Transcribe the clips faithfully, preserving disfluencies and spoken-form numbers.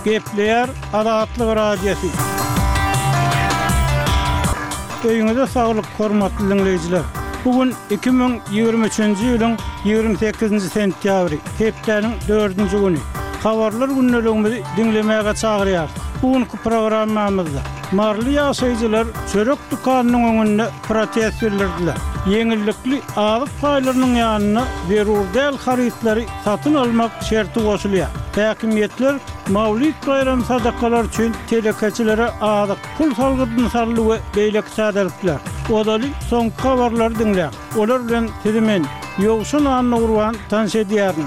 Gepleyer Adatlyk radiosu. Öýüňizde saglyk, hormatly dinleýijiler. Bugün iki bin ýygrimi üçinji ýylyň ýygrimi sekizinji sentýabry, hepdeniň dördünji güni. Habarlar günneligimizi dinlemäge çagyrýar. Bugünkü programmamyzda marly ýaşaýjylar çörek dukanynyň öňünde protest bildirdiler. Yeňillikli azyk paýlarynyň ýanyna berurdäl harytlary satyn almak şerti goşulýar. Häkimetler Mawlid bayram sadakalar üçin telekeçilere azyk pul salgydyny sarlygy beýlek sadaryklar. Odaly soňky habarlary dinleýär. Olar bilen tezemen ýogşun anyny urwan tanş edýärmi?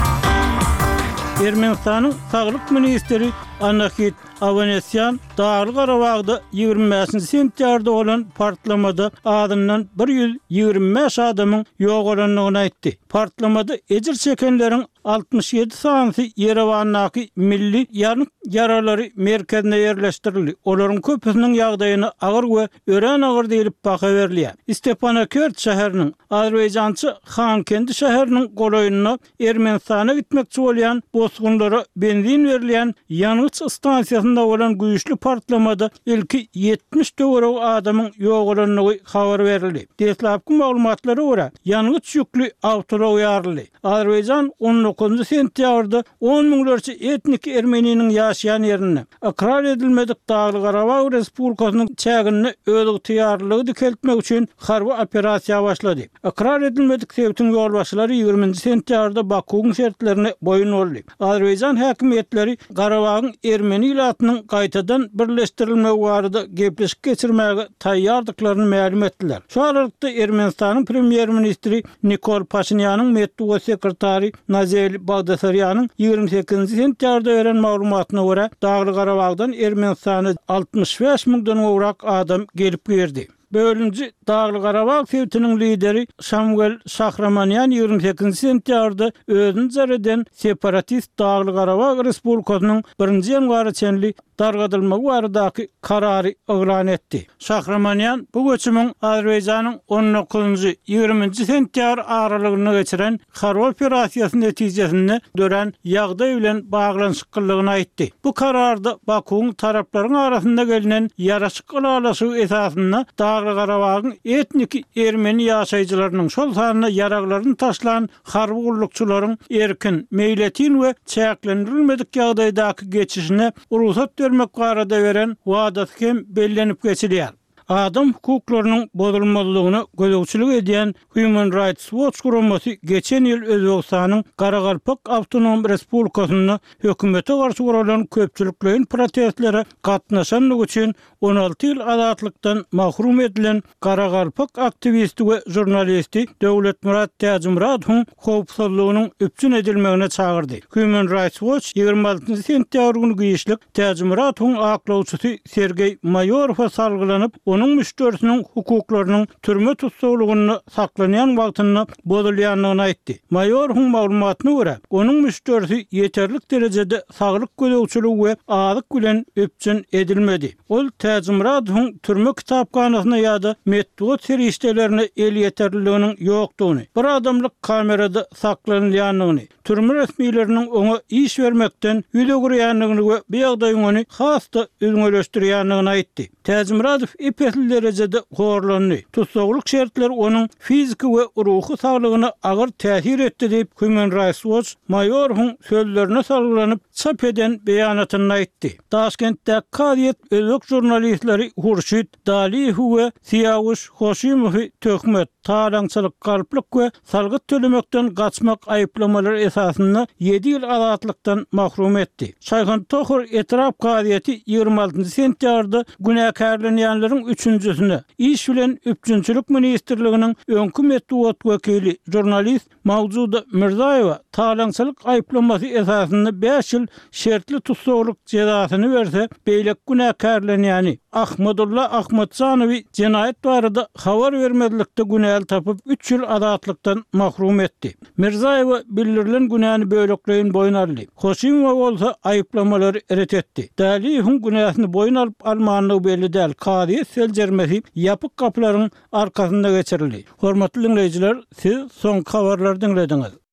Ermenistanyň saglyk ministri Anahit Avanesyan Dağlı Qarabağda ýygrimi beşinji sentýarda bolan partlamada adyndan bir ýüz ýygrimi beş adamyň ýok bolanlygyny aýtdy. Partlamada ejir çekenleriň altmış ýedi sanaty Yerewanyňky milli ýarlyk yaralary merkezine ýerleşdirildi. Olaryň köpüsiniň ýagdaýyny agyr we ören agyr diýilip baha berilýär. Stepanakert şäheriniň Azerbaýjançy Xankendi şäheriniň golaýyna Ermenistana gitmekçi bolýan bozgunlara benzin berilýän ýanyç stansiýasynda bolan güýçli partlamada ilki yetmiş döwrek adamyň ýok bolanlygy habar berildi. Desläpki maglumatlara görä ýanyç ýükli awtolar ýaryldy. Azerbaýjan on dokuzunji sentýabrda on miňlerçe etnik ermeniniň ýaşaýan ýerine akrar edilmedik Dağly Qarabağ Respublikasynyň çägini özüň tiýarlygy dikeltmek üçin harby operasiýa başlady. Akrar edilmedik sebäpden ýolbaşçylary ýygrimiňji sentýarda Bakuň şertlerine boyun boldy. Azerbaýjan häkimetleri Qarabağyň Ermeni ýylatynyň gaýtadan birleşdirilmegi barada gepleşik geçirmäge taýýardyklaryny ma'lum etdiler. Şu aralykda Ermenistanyň premier ministri Nikol Paşinýanyň medeniýet sekretary Nazel Bagdasarýanyň ýygrimi sekizinji sentýarda beren maglumatyna görä Dağly Qarabağdan Ermenistana altmış beş miňden gowrak adam gelip girdi. Bölümci Dağly Qarabağ sebätiniň lideri Şamwel Şahramanyan ýygrimi sekizinji sentýarda özüni zareden separatist Dağly Qarabağ Respublikasynyň birinji ýanwary çenli dargadylmagy baradaky karary oglan etdi. Şahramanyan bu göçümiň Azerbaýjanyň on dokuzunji ýygrimiňji sentýabr aralygyny geçiren harby operasiýasy netijesinde dören ýagdaý bilen baglanyşykllygyny aýtdy. Bu kararda Bakuň taraplaryň arasynda gelinen ýaraşyk alalaşygy esasynda Dağly Qarabağyň etnik ermeni ýaşaýjylarynyň şol sanyna ýaraglaryny taşlan harby gullukçylaryň erkin, meýletin we çäklendirilmedik ýagdaýdaky geçişine ruhsat bermek barada beren wadaty hem bellenip geçilýär. Adam hukuklarynyň bozulmalygyny gözegçilik edýän Human Rights Watch guramasy geçen ýyl Özbegistanyň Garagalpak Awtonom Respublikasyny hökümete garşy guralan köpçüliklerin protestlere gatnaşanlygy üçin on alty ýyl azatlykdan mahrum edilen Garagalpak aktivisti we jurnalisti Döwlet Murat Täjimuradowyň howpsuzlygynyň üpçün edilmegine çagyrdy. Human Rights Watch ýygrimi altynji sentýabr güni güýçlik Täjimuradowyň aklawçysy Sergey Mayorova salgylanyp onun müşterisinin hukuklarynyň türme tutsaglygyny saklanýan wagtyny bozulýanlygyny aýtdy. Mayorowň maglumatyna görä, onun müşterisi ýeterlik derejede saglyk gözegçiligi we azyk bilen öpçün edilmedi. Ol Täjimuradowyň türme kitapkanasyna ýa-da medeniýet serişdelerini el ýeterliginiň ýokdugyny, bir adamlyk kamerada saklanýanlygyny, türme resmiýetleriniň oňa iş bermekden ýüze gürýänligini we bu ýagdaýyň ony hasda özüňeleşdirýänligini aýtdy. Täjimuradow epetli derecede horlandy. Tutsaglyk şertleri onun fiziki we ruhy saglygyna agyr täsir etdi diýip Human Rights Watch Mayorowň sözlerine salgylanyp çap eden beýanatyny aýtdy. Taşkentde Kadyet özbek jurnalistleri Hurşit Daliýew we Siýavuş Hoşimowy töhmet, talaňçylyk, garplyk we salgyt tölemekden gaçmak aýyplamalary esasynda ýedi ýyl azatlykdan mahrum etdi. Şaýhan Tohur etraf Kadyeti ýygrimi altynji sentýarda günäkärlenýänleriň üçüncüsüne iş bilen üpçünçilik ministrliginiň öňkü medeniýet wekili jurnalist Mawzuda Mirzaýewa talaňçylyk aýyplamasy esasynda beş ýyl şertli tutsaglyk jezasyny berse, beýlek günäkärlenýäni Ahmadulla Ahmadsanowy jinayet barada habar bermezlikde günäl tapyp üç ýyl azatlykdan mahrum etdi. Mirzaýewa bildirilen günäni böлекleýin boyun aldy. Hoşimow bolsa aýyplamalary eret etdi. Daliýewiň günäsini boyun alyp almanlygy belli däl. Kadyet seljermesi ýapyk kapylaryň arkasynda geçirildi. Hormatly dinleýijiler, siz soňky habarlary dinlediňiz.